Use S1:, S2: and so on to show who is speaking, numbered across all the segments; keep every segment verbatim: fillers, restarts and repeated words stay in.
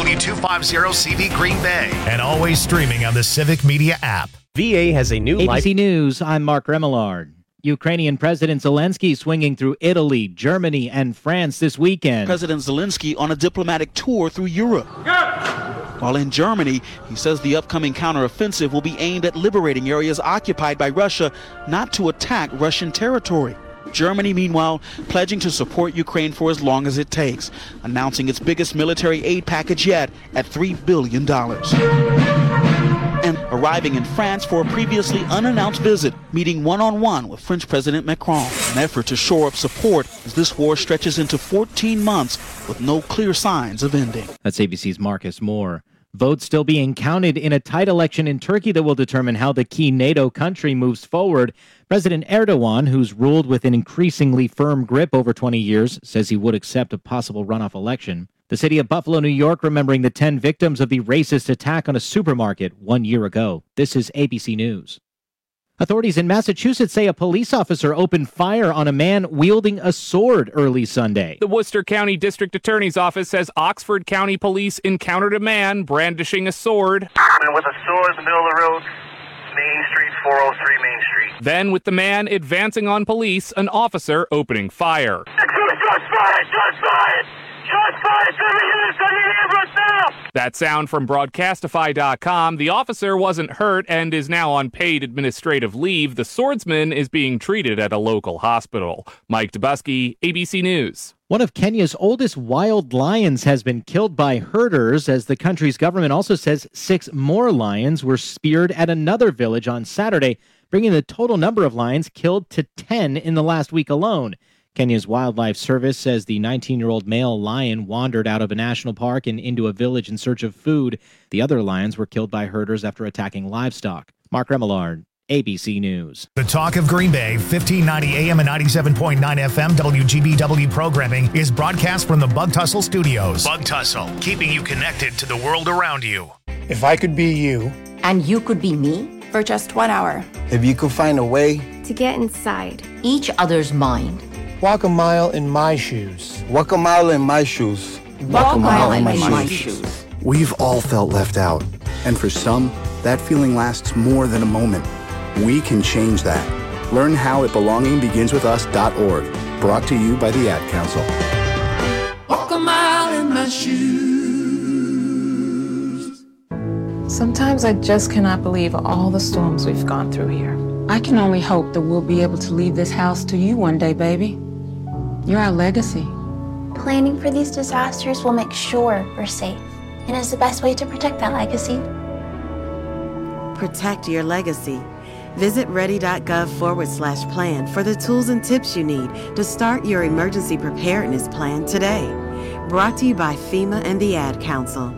S1: W two fifty C V Green Bay. And always streaming on the Civic Media app.
S2: V A has a new
S3: A B C
S2: life-
S3: News, I'm Mark Remillard. Ukrainian President Zelensky swinging through Italy, Germany, and France this weekend.
S4: President Zelensky on a diplomatic tour through Europe. While in Germany, he says the upcoming counteroffensive will be aimed at liberating areas occupied by Russia, not to attack Russian territory. Germany, meanwhile, pledging to support Ukraine for as long as it takes, announcing its biggest military aid package yet at three billion dollars. And arriving in France for a previously unannounced visit, meeting one-on-one with French President Macron, an effort to shore up support as this war stretches into fourteen months with no clear signs of ending.
S3: That's A B C's Marcus Moore. Votes still being counted in a tight election in Turkey that will determine how the key NATO country moves forward. President Erdogan, who's ruled with an increasingly firm grip over twenty years, says he would accept a possible runoff election. The city of Buffalo, New York, remembering the ten victims of the racist attack on a supermarket one year ago. This is A B C News. Authorities in Massachusetts say a police officer opened fire on a man wielding a sword early Sunday.
S5: The Worcester County District Attorney's Office says Oxford County Police encountered a man brandishing a sword.
S6: With a sword in the middle of the road, Main Street, four oh three Main Street.
S5: Then, with the man advancing on police, an officer opening fire.
S6: Shots fired! Shots fired! Shots fired! Seven units on the ambulance now!
S5: That sound from Broadcastify dot com. The officer wasn't hurt and is now on paid administrative leave. The swordsman is being treated at a local hospital. Mike Dubusky, A B C News.
S3: One of Kenya's oldest wild lions has been killed by herders, as the country's government also says six more lions were speared at another village on Saturday, bringing the total number of lions killed to ten in the last week alone. Kenya's Wildlife Service says the nineteen-year-old male lion wandered out of a national park and into a village in search of food. The other lions were killed by herders after attacking livestock. Mark Remillard, A B C News.
S1: The Talk of Green Bay, fifteen ninety A M and ninety-seven point nine F M W G B W programming is broadcast from the Bug Tussle Studios. Bug Tussle, keeping you connected to the world around you.
S7: If I could be you.
S8: And you could be me?
S9: For just one hour.
S10: If you could find a way
S9: to get inside
S8: each other's mind.
S7: Walk a mile in my shoes.
S10: Walk a mile in my shoes.
S8: Walk, Walk a mile, mile in my, in my shoes. shoes.
S11: We've all felt left out. And for some, that feeling lasts more than a moment. We can change that. Learn how at belonging begins with us dot org. Brought to you by the Ad Council.
S12: Walk a mile in my shoes.
S13: Sometimes I just cannot believe all the storms we've gone through here.
S14: I can only hope that we'll be able to leave this house to you one day, baby. You're our legacy.
S9: Planning for these disasters will make sure we're safe, and is the best way to protect that legacy.
S15: Protect your legacy. Visit ready.gov forward slash plan for the tools and tips you need to start your emergency preparedness plan today. Brought to you by FEMA and the Ad Council.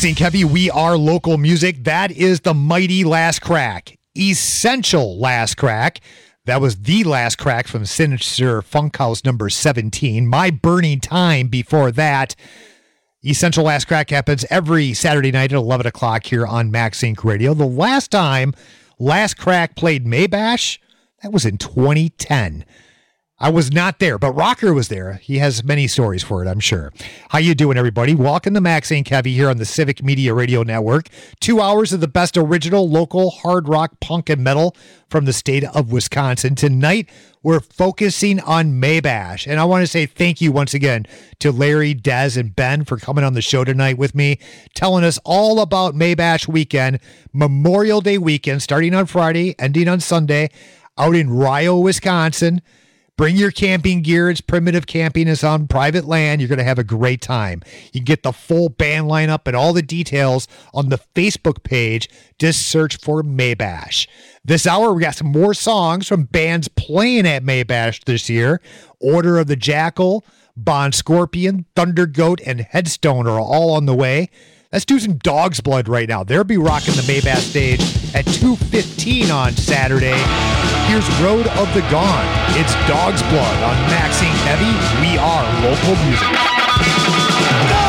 S2: Maxine Kevy, we are local music. That is the mighty Last Crack. Essential Last Crack. That was the Last Crack from Sinister Funkhouse number seventeen. My Burning Time before that. Essential Last Crack happens every Saturday night at eleven o'clock here on Max Inc Radio. The last time Last Crack played Maybash, that was in twenty ten. I was not there, but Rocker was there. He has many stories for it, I'm sure. How you doing, everybody? Welcome to Max Saint Kevy here on the Civic Media Radio Network. Two hours of the best original local hard rock, punk, and metal from the state of Wisconsin. Tonight, we're focusing on Maybash, and I want to say thank you once again to Larry, Dez, and Ben for coming on the show tonight with me, telling us all about Maybash weekend, Memorial Day weekend, starting on Friday, ending on Sunday, out in Rio, Wisconsin. Bring your camping gear. It's primitive camping. It's on private land. You're going to have a great time. You can get the full band lineup and all the details on the Facebook page. Just search for Maybash. This hour, we got some more songs from bands playing at Maybash this year. Order of the Jackal, Bond Scorpion, Thunder Goat, and Headstone are all on the way. Let's do some Dog's Blood right now. They'll be rocking the Maybash stage at two fifteen on Saturday. Here's Road of the Gone. It's Dog's Blood on Max Inc Heavy. We are local music. Go!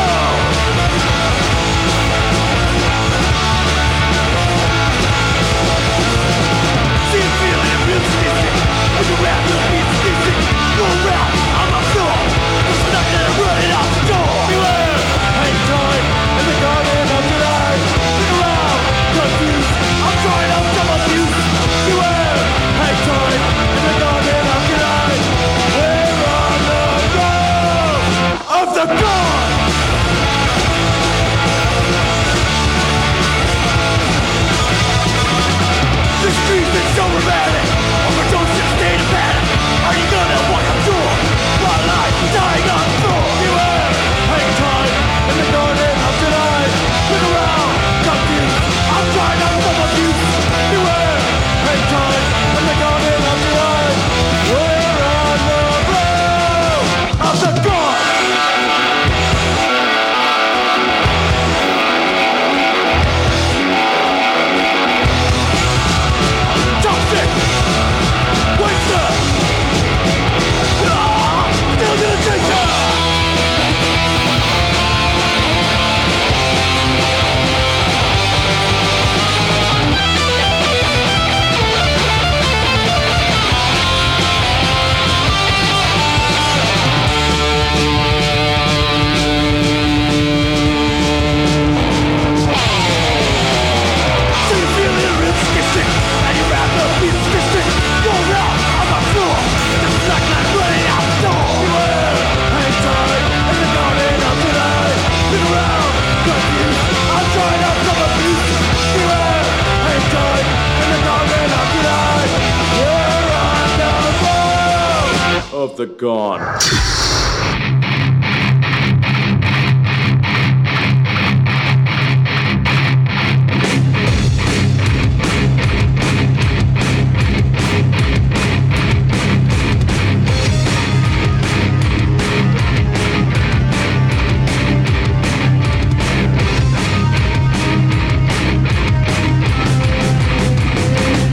S2: See you feeling it real sticky. When you rap, you'll be sticky. Go rap on my floor. There's nothing to run it out the door. Beware, hang time in the garden of July. Look around, confused. I'm trying out some abuse. Beware, hang time in the garden of July. We're on the road of the gone. The streets are so romantic. Overdose in a state of panic. Are you gonna walk up to them? My life dying on the floor. Beware, hang time in the garden of July. Look around, confused. I'm trying out some abuse. Beware, hang time in the garden of July. We're on the road of the gone. Toxic, waster. Ah, still gonna take ya. So you feel it real skistic, and you wrap up in skistic. Go round on my floor, the black light running out the door. Beware, hang tight in the garden of July. Look around, confused. I'm trying out some abuse. Beware, hang tight in the garden of July. We're on the road
S16: of the gone.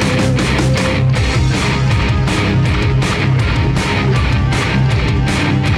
S12: We'll be right back.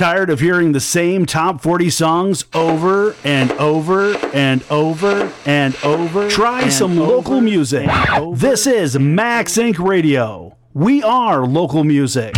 S16: Tired of hearing the same top forty songs over and over and over and over? Try
S17: and
S16: some
S17: over
S16: local music. This is Max Inc Radio. We are local music.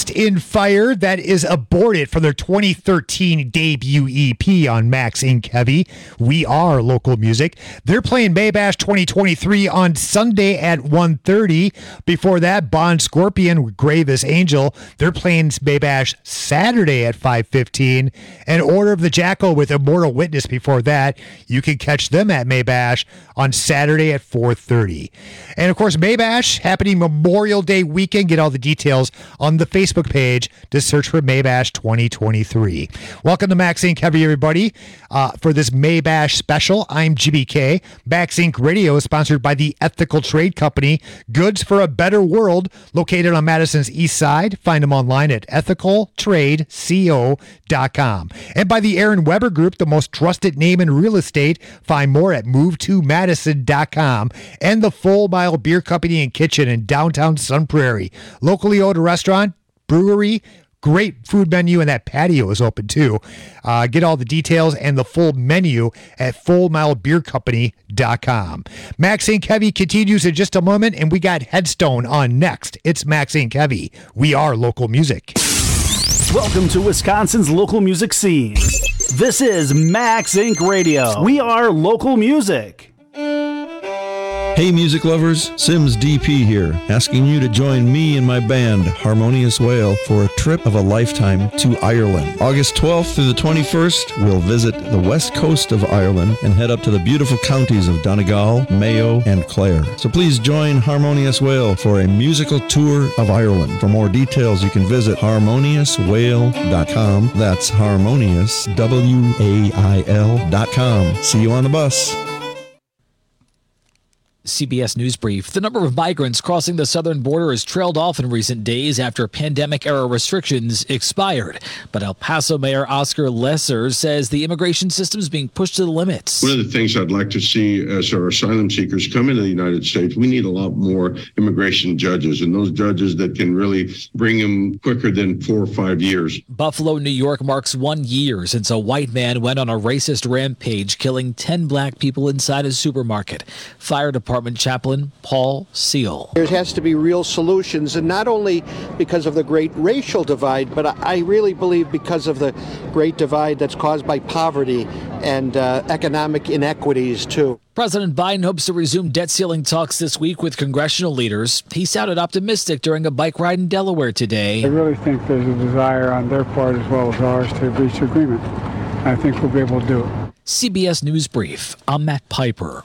S2: Lost in Fire, that is aborted from their twenty thirteen debut E P on Max Incorporated. Heavy. We Are Local Music. They're playing Maybash twenty twenty-three on Sunday at one thirty. Before that, Bond Scorpion with Gravest Angel. They're playing Maybash Saturday at five fifteen. And Order of the Jackal with Immortal Witness before that. You can catch them at Maybash on Saturday at four thirty. And of course, Maybash happening Memorial Day weekend. Get all the details on the Facebook page. Just search for Maybash twenty twenty-three. Welcome to Max Incorporated. Heavy, everybody. Uh, for this Maybash special, I'm G B K. Max Incorporated Radio is sponsored by the Ethical Trade Company, Goods for a Better World, located on Madison's East Side. Find them online at ethical trade co dot com. And by the Aaron Weber Group, the most trusted name in real estate. Find more at move to madison dot com. And the Full Mile Beer Company and Kitchen in downtown Sun Prairie. Locally owned restaurant, brewery, great food menu, and that patio is open too. Uh, get all the details and the full menu at full mile beer company dot com. Max Incorporated. Heavy continues in just a moment, and we got Headstone on next. It's Max Incorporated. Heavy. We are local music.
S16: Welcome to Wisconsin's local music scene. This is Max Incorporated. Radio. We are local music.
S17: Hey music lovers, Sims D P here, asking you to join me and my band, Harmonious Whale, for a trip of a lifetime to Ireland. August twelfth through the twenty-first, we'll visit the west coast of Ireland and head up to the beautiful counties of Donegal, Mayo, and Clare. So please join Harmonious Whale for a musical tour of Ireland. For more details, you can visit harmonious whale dot com. That's harmonious, W A I L dot com. See you on the bus.
S18: C B S News Brief. The number of migrants crossing the southern border has trailed off in recent days after pandemic-era restrictions expired. But El Paso Mayor Oscar Lesser says the immigration system is being pushed to the limits.
S19: One of the things I'd like to see as our asylum seekers come into the United States, we need a lot more immigration judges, and those judges that can really bring them quicker than four or five years.
S18: Buffalo, New York marks one year since a white man went on a racist rampage, killing ten black people inside a supermarket. Fire Department Department Chaplain Paul Seal.
S20: There has to be real solutions, and not only because of the great racial divide, but I really believe because of the great divide that's caused by poverty and uh, economic inequities, too.
S18: President Biden hopes to resume debt ceiling talks this week with congressional leaders. He sounded optimistic during a bike ride in Delaware today.
S21: I really think there's a desire on their part as well as ours to reach agreement. I think we'll be able to do it.
S18: C B S News Brief. I'm Matt Piper.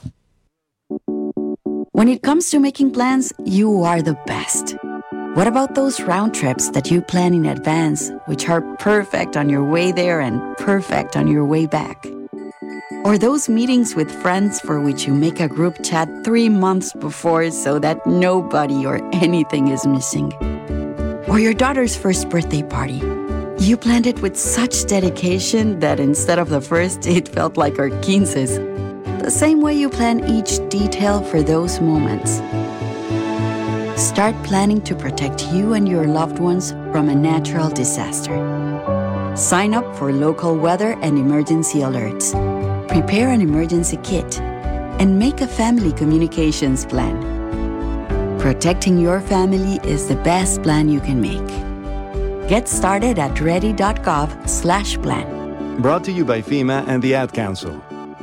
S22: When it comes to making plans, you are the best. What about those round trips that you plan in advance, which are perfect on your way there and perfect on your way back? Or those meetings with friends for which you make a group chat three months before so that nobody or anything is missing? Or your daughter's first birthday party. You planned it with such dedication that instead of the first, it felt like our quinces. The same way you plan each detail for those moments. Start planning to protect you and your loved ones from a natural disaster. Sign up for local weather and emergency alerts. Prepare an emergency kit and make a family communications plan. Protecting your family is the best plan you can make. Get started at ready.gov slash plan.
S23: Brought to you by FEMA and the Ad Council.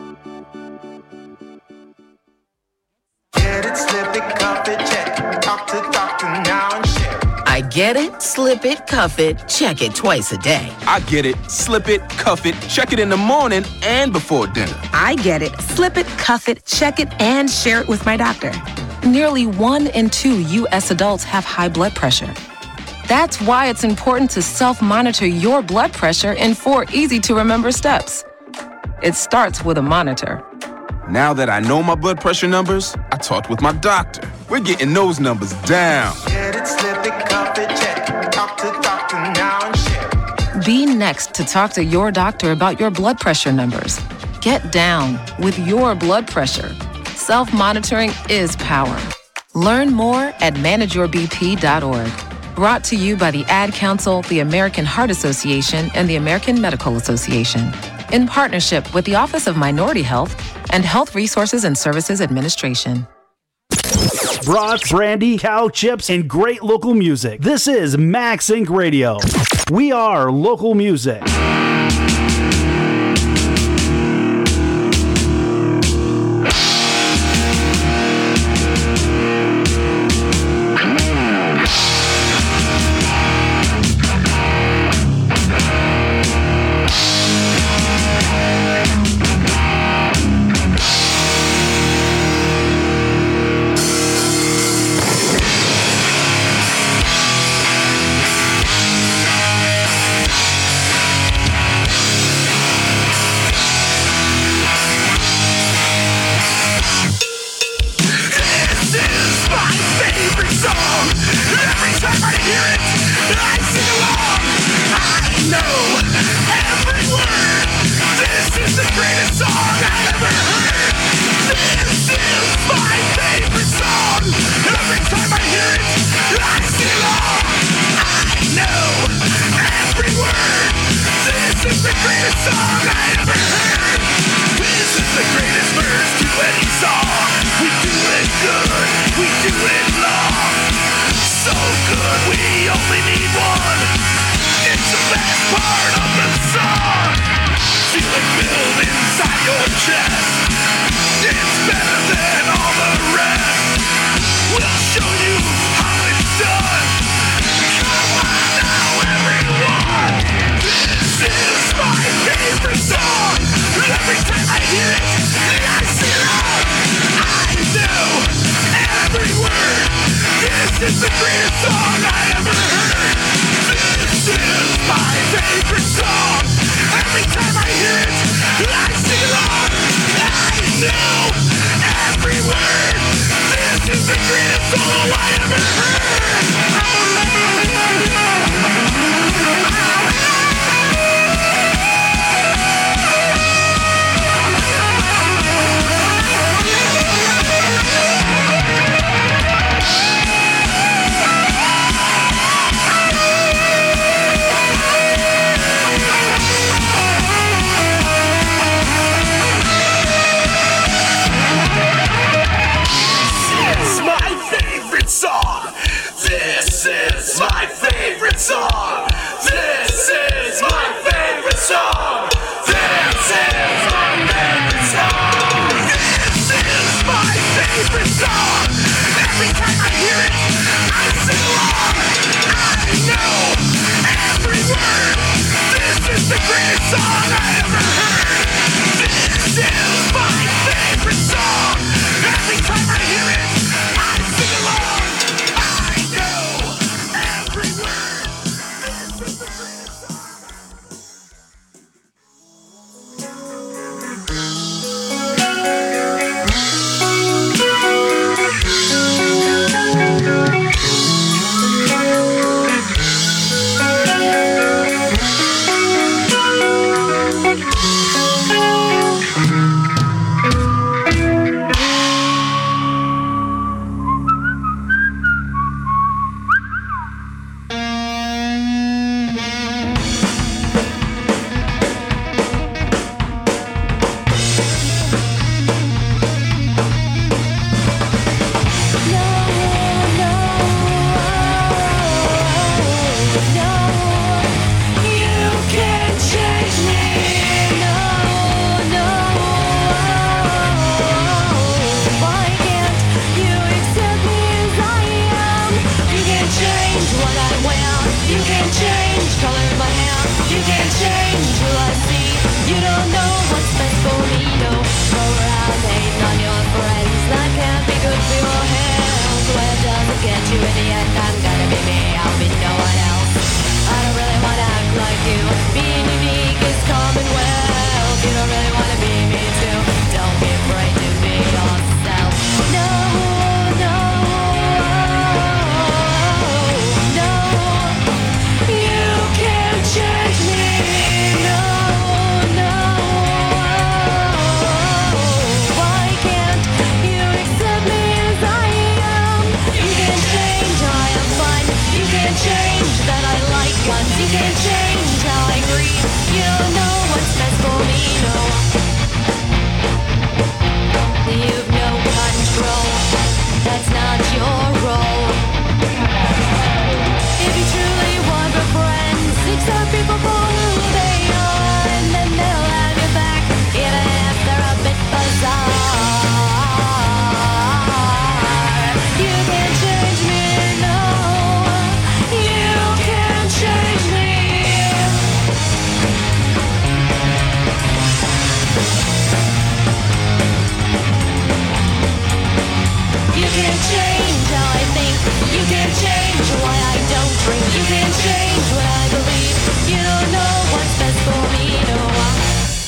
S24: I get it, slip it, cuff it, check it twice a day.
S25: I get it, slip it, cuff it, check it in the morning and before dinner.
S26: I get it, slip it, cuff it, check it, and share it with my doctor. Nearly one in two U S adults have high blood pressure. That's why it's important to self-monitor your blood pressure in four easy-to-remember steps. It starts with a monitor.
S25: Now that I know my blood pressure numbers, I talked with my doctor. We're getting those numbers down.
S27: Get it, slip it, cuff it, check it. Talk to doctor now and share.
S26: Be next to talk to your doctor about your blood pressure numbers. Get down with your blood pressure. Self-monitoring is power. Learn more at manage your b p dot org. Brought to you by the Ad Council, the American Heart Association, and the American Medical Association. In partnership with the Office of Minority Health and Health Resources and Services Administration.
S16: brats, brandy, cow chips, and great local music. This is Max Inc Radio. We are local music.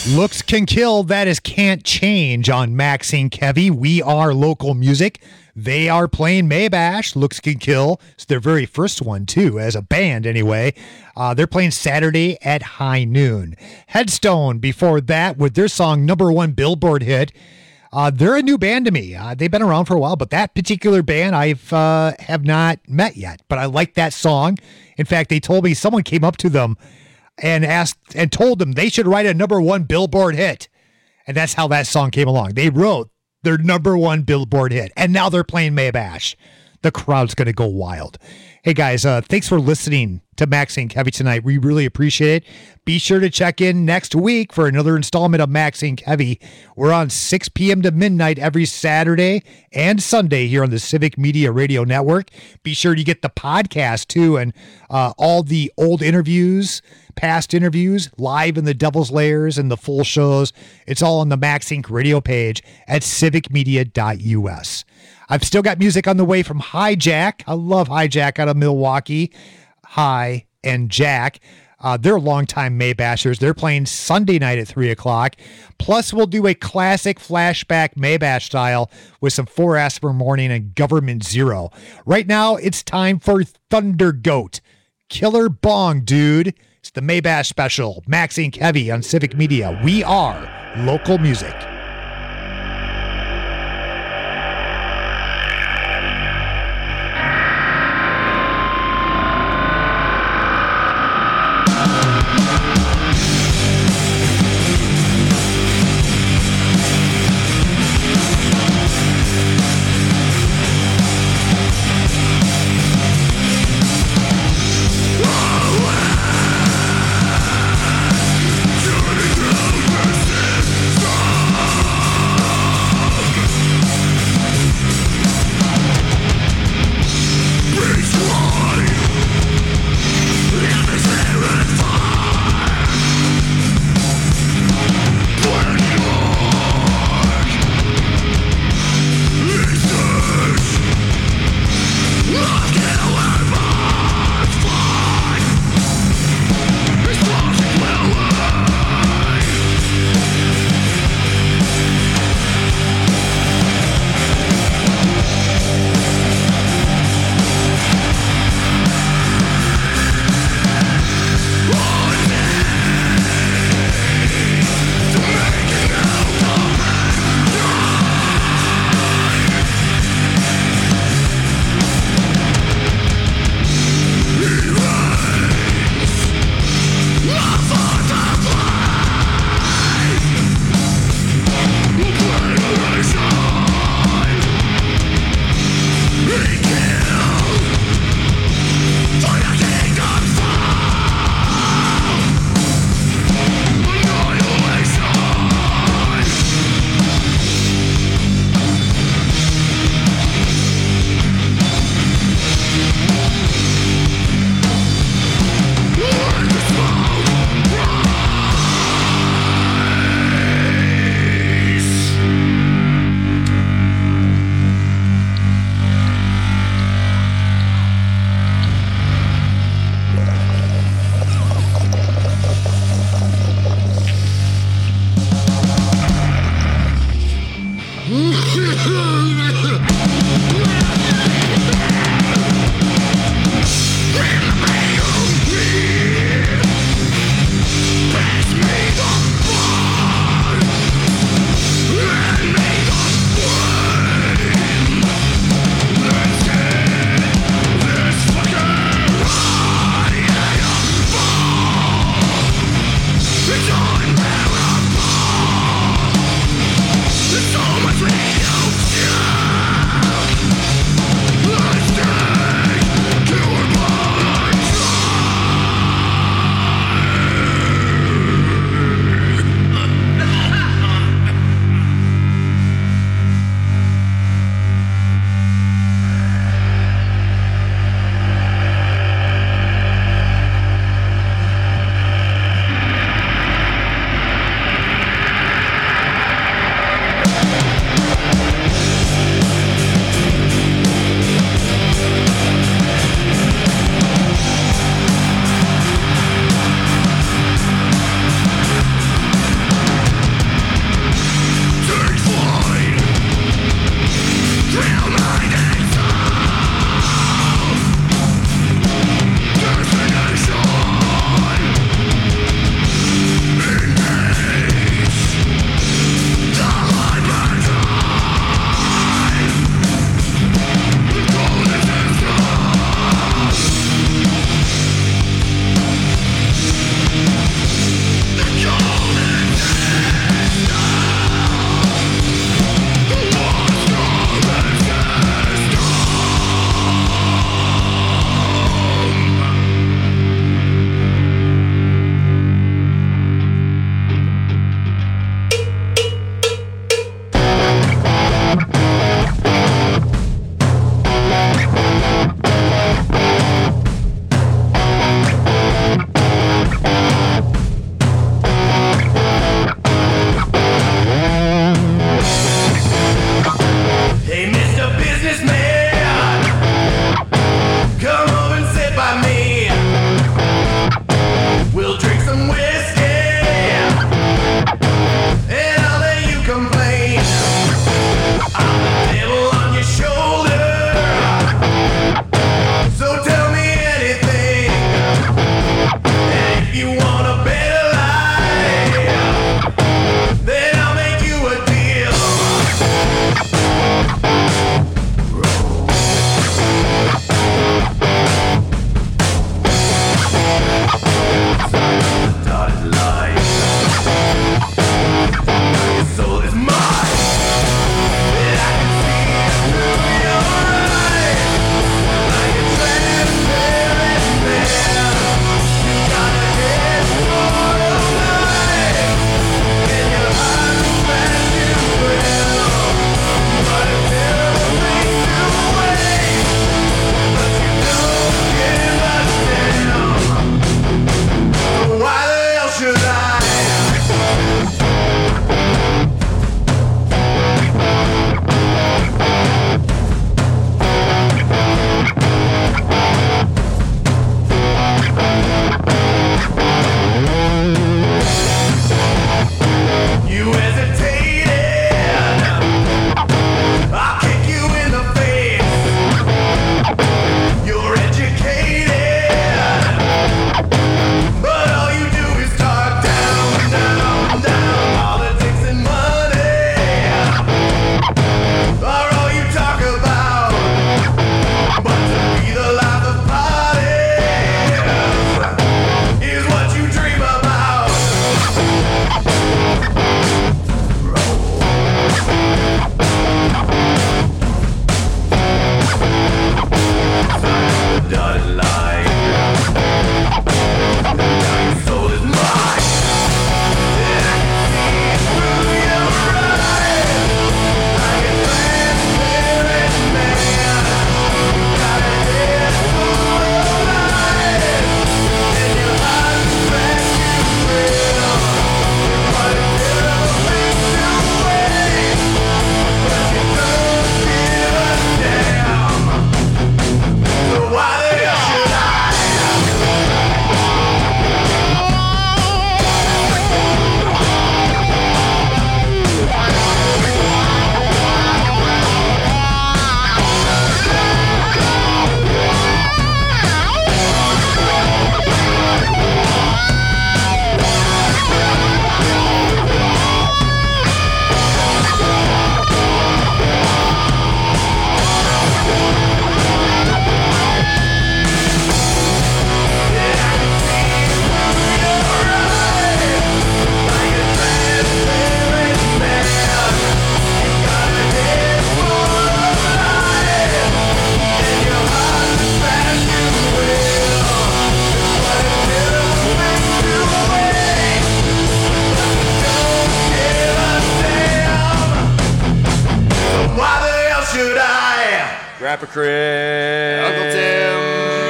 S2: Looks Can Kill, that is Can't Change on Maxine Kevy. We are local music. They are playing Maybash. Looks Can Kill. It's their very first one, too, as a band, anyway. Uh, they're playing Saturday at high noon. Headstone, before that, with their song number one Billboard hit. Uh, they're a new band to me. Uh, they've been around for a while, but that particular band I've uh, have not met yet. But I like that song. In fact, they told me someone came up to them and asked and told them they should write a number one Billboard hit. And that's how that song came along. They wrote their number one Billboard hit, and now they're playing Maybash. The crowd's going to go wild. Hey, guys, uh, thanks for listening to Maxine Kevy tonight. We really appreciate it. Be sure to check in next week for another installment of Maxine Kevy. We're on six p.m. to midnight every Saturday and Sunday here on the Civic Media Radio Network. Be sure to get the podcast, too, and uh, all the old interviews, past interviews, live in the Devil's Lairs and the full shows. It's all on the Max Inc radio page at civic media dot u s. I've still got music on the way from Hijack. I love Hijack out of Milwaukee. Hi and Jack. Uh, they're longtime Maybashers. They're playing Sunday night at three o'clock. Plus, we'll do a classic flashback Maybash style with some Four Asper Morning and Government Zero. Right now, it's time for Thunder Goat. Killer Bong, dude. It's the Maybash special. Maxine Kevy on Civic Media. We are local music.
S12: Johnny Grove versus Strong.
S1: Trapper Chris.
S3: Uncle Tim.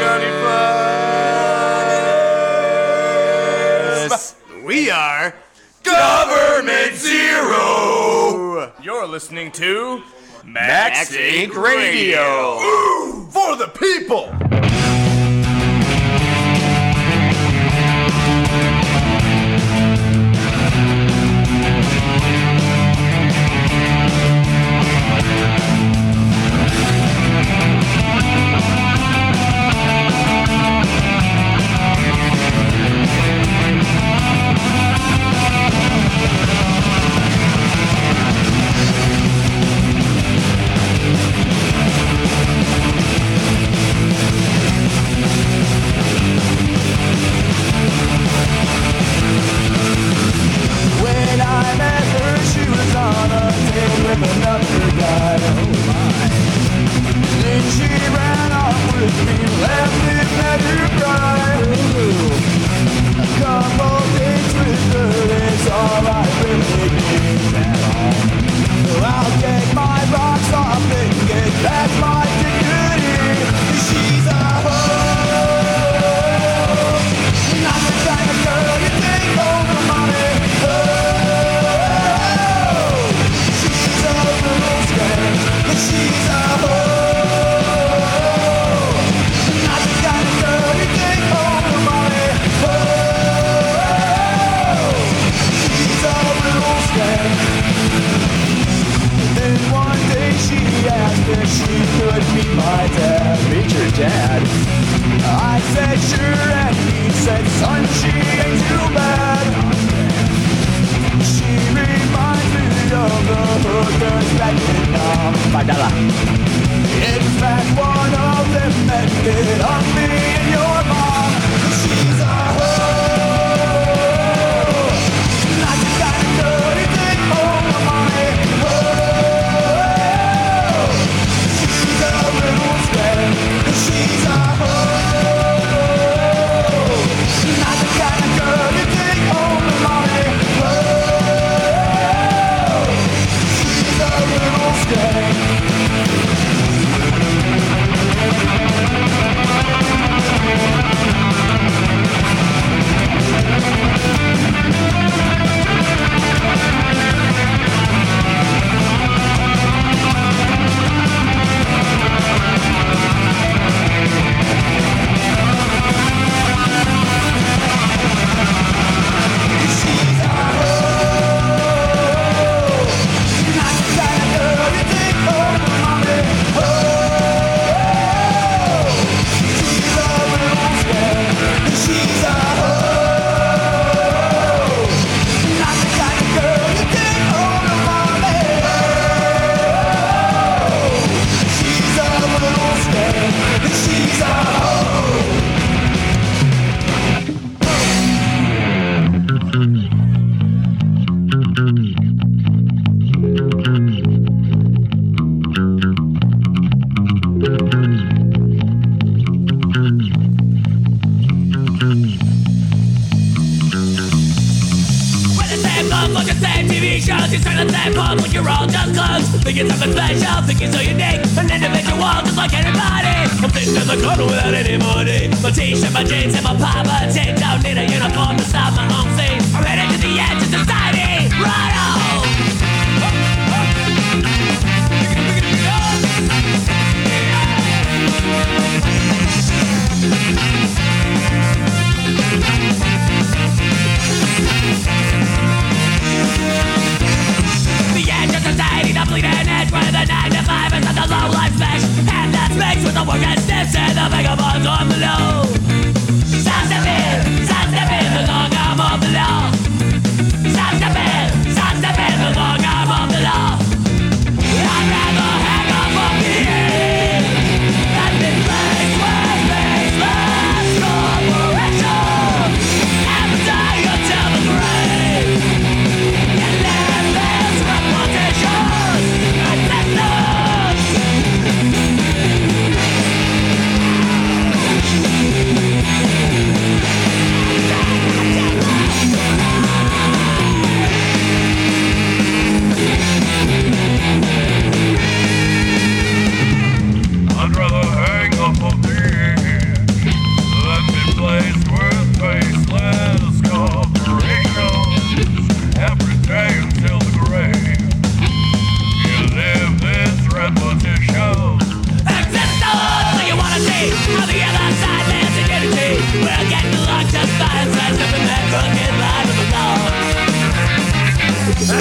S3: Johnny Fuzz. We are Government Zero.
S1: You're listening to
S3: Max, Max Inc. Radio.
S1: Ooh, for the people.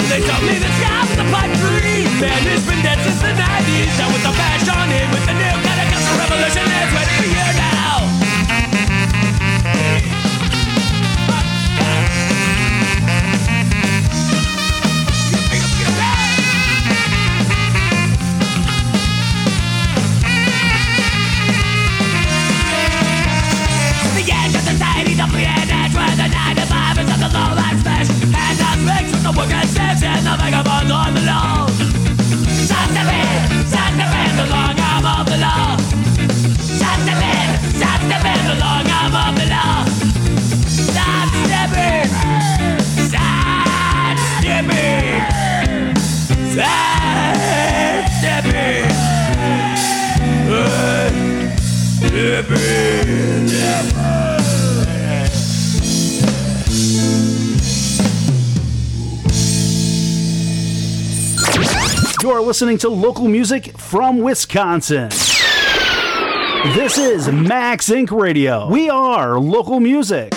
S4: They told me the sky was a pipe dream. Man, it's been dead since the nineties. Now with the bash on it, with the new kind of counter revolution, it's ready for you now. The end of society, the bleeding edge, where the nine to five is of the low life smash. Hands out bricks from the workers' steps and the vagabonds on the law. Shut the bed, shut the bed, the long arm of the law. Shut the bed, shut the bed, the long arm of the law. Stop stepping, stop stepping, stop stepping, stepping, stepping.
S16: You're listening to local music from Wisconsin. This is Max Incorporated. Radio. We are local music.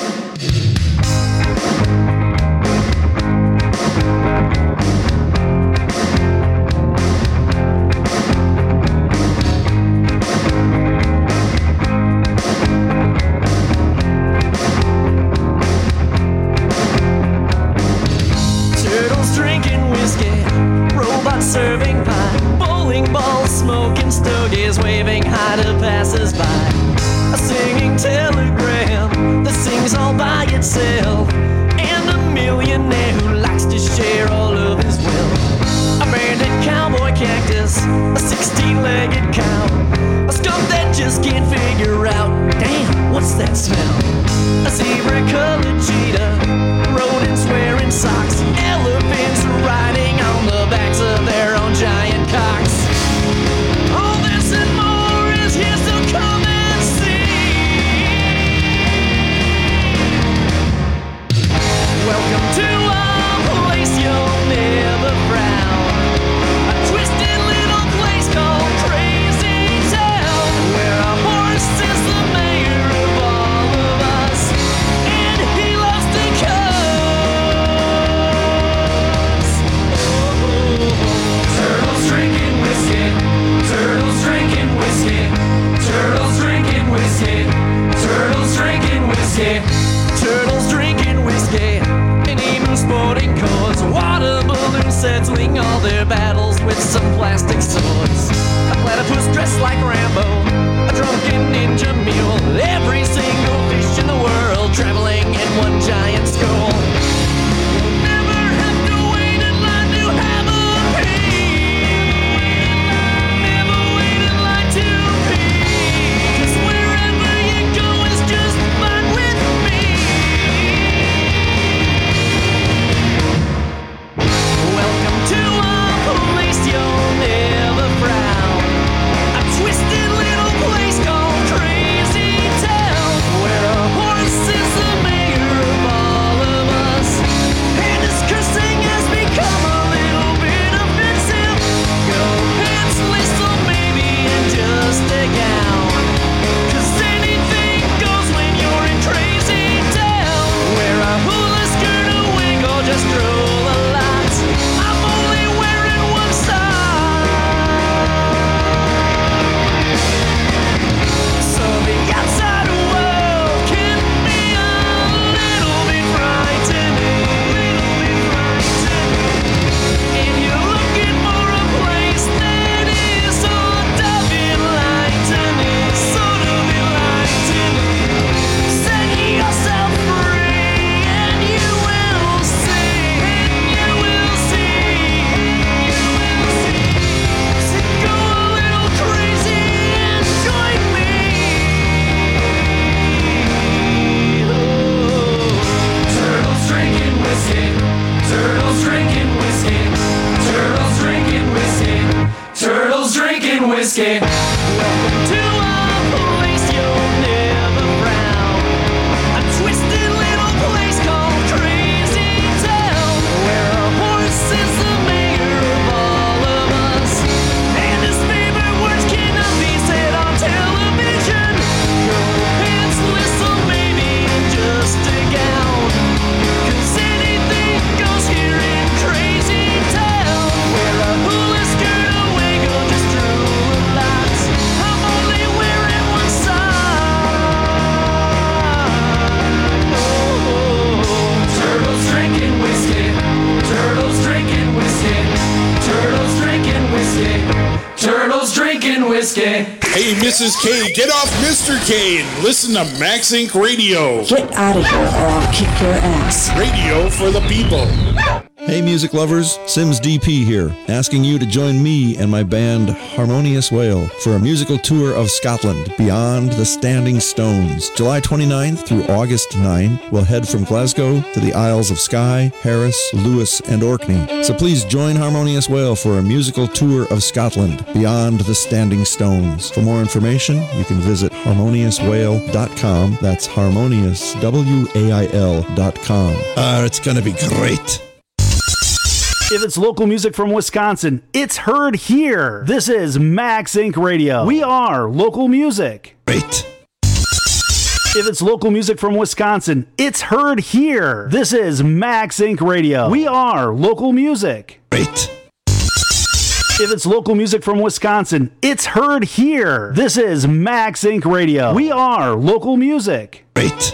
S4: Turtles drinking whiskey, robots serving pie, bowling balls smoking stogies, waving hi to passers-by. A singing telegram that sings all by itself, and a millionaire who likes to share all of his wealth. A banded cowboy cactus, a sixteen-legged cow, a skunk that just can't figure out, damn, what's that smell? A zebra-colored cheetah, rodents wearing socks, elephants riding on the backs of their own giant cocks. All this and more is here, so come and see. Welcome to a place you'll never frown, a twisted little place called Crazy Town, where a horse is the mayor of all of us, and he loves to cuss. Turtles drinking whiskey, turtles drinking whiskey, turtles drinking whiskey, turtles drinking whiskey, turtles drinking whiskey, and even sporting codes, water balloons settling all their battles with some plastic swords. A platypus dressed like Rambo, a drunken ninja mule, every single fish in the world traveling in one giant skull. Never have to wait in line to have a pee. Never wait in line to pee. 'Cause wherever you go is just fine with me. Welcome to a place you'll never frown, a twisted little place called Crazy Town, where a horse is the mayor of all of us, and his cursing has become a little bit offensive. Go pantsless or maybe in just a gown, 'cause anything goes when you're in Crazy Town. Wear a hula skirt, a wig, or just drool a lot. I'm only wearing one side, so the outside world can be a little bit frightening, little bit frightening. If you're looking for a place that is sort of enlightening, sort of enlightening, set yourself free and you will see, and you will see, you will see. So go a little crazy and join me. Turtles drinking whiskey, turtles drinking whiskey, turtles drinking whiskey, turtles drinking whiskey. Welcome to a place you'll never frown, a twisted little place called Crazy Town, where a horse is the mayor of all of us, and his favorite words cannot be said on television. Go pantsless or maybe in just a gown, 'cause anything goes here in Crazy
S12: whiskey.
S5: Hey, Missus K, get off Mister K and listen to Max Inc Radio.
S22: Get out of here or I'll kick your ass.
S5: Radio for the people.
S17: Hey music lovers, Sims D P here, asking you to join me and my band Harmonious Whale for a musical tour of Scotland beyond the Standing Stones. July twenty-ninth through August ninth, we'll head from Glasgow to the Isles of Skye, Harris, Lewis, and Orkney. So please join Harmonious Whale for a musical tour of Scotland beyond the Standing Stones. For more information, you can visit harmonious whale dot com. That's harmonious, W A I L dot com. Uh, it's going to be great.
S16: If it's local music from Wisconsin, it's heard here. This is Max Incorporated. Radio. We are local music.
S17: Great.
S16: If it's local music from Wisconsin, it's heard here. This is Max Incorporated. Radio. We are local music.
S17: Great.
S16: If it's local music from Wisconsin, it's heard here. This is Max Incorporated. Radio. We are local music.
S17: Great.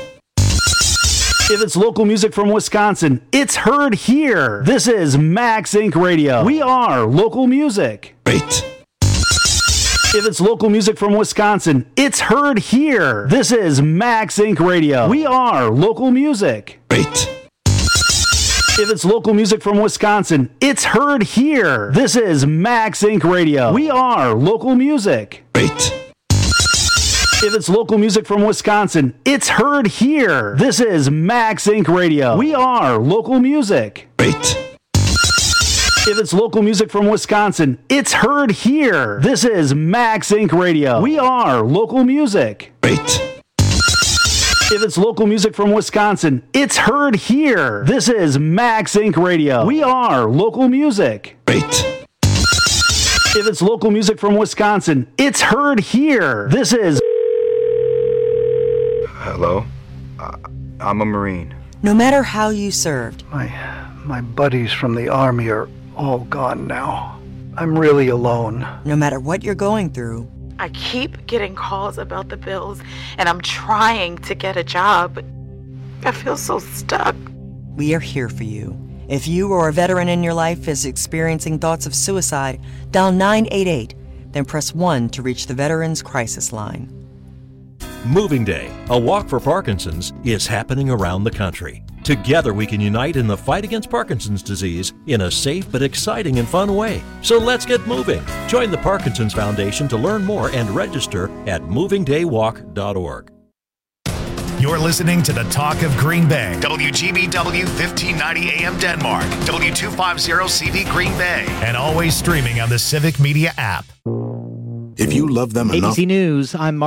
S16: If it's local music from Wisconsin, it's heard here. This is Max Incorporated. Radio. We are local music.
S17: Great.
S16: If it's local music from Wisconsin, it's heard here. This is Max Incorporated. Radio. We are local music.
S17: Great.
S16: If it's local music from Wisconsin, it's heard here. This is Max Incorporated. Radio. We are local music.
S17: Great.
S16: If it's local music from Wisconsin, it's heard here. This is Max Incorporated. Radio. We are local music.
S17: Great.
S16: If it's local music from Wisconsin, it's heard here. This is Max Incorporated. Radio. We are local music.
S17: Great.
S16: If it's local music from Wisconsin, it's heard here. This is Max Incorporated. Radio. We are local music.
S17: Great.
S16: If it's local music from Wisconsin, it's heard here. This is...
S6: Hello? Uh, I'm a Marine.
S7: No matter how you served.
S21: My, my buddies from the Army are all gone now. I'm really alone.
S7: No matter what you're going through.
S8: I keep getting calls about the bills, and I'm trying to get a job, but I feel so stuck.
S7: We are here for you. If you or a veteran in your life is experiencing thoughts of suicide, dial nine eight eight, then press one to reach the Veterans Crisis Line.
S10: Moving Day, a walk for Parkinson's, is happening around the country. Together we can unite in the fight against Parkinson's disease in a safe but exciting and fun way. So let's get moving. Join the Parkinson's Foundation to learn more and register at moving day walk dot org.
S11: You're listening to the Talk of Green Bay. W G B W fifteen ninety A M Denmark. W two fifty C V Green Bay. And always streaming on the Civic Media app.
S13: If you love them enough...
S28: A B C News, I'm Mark.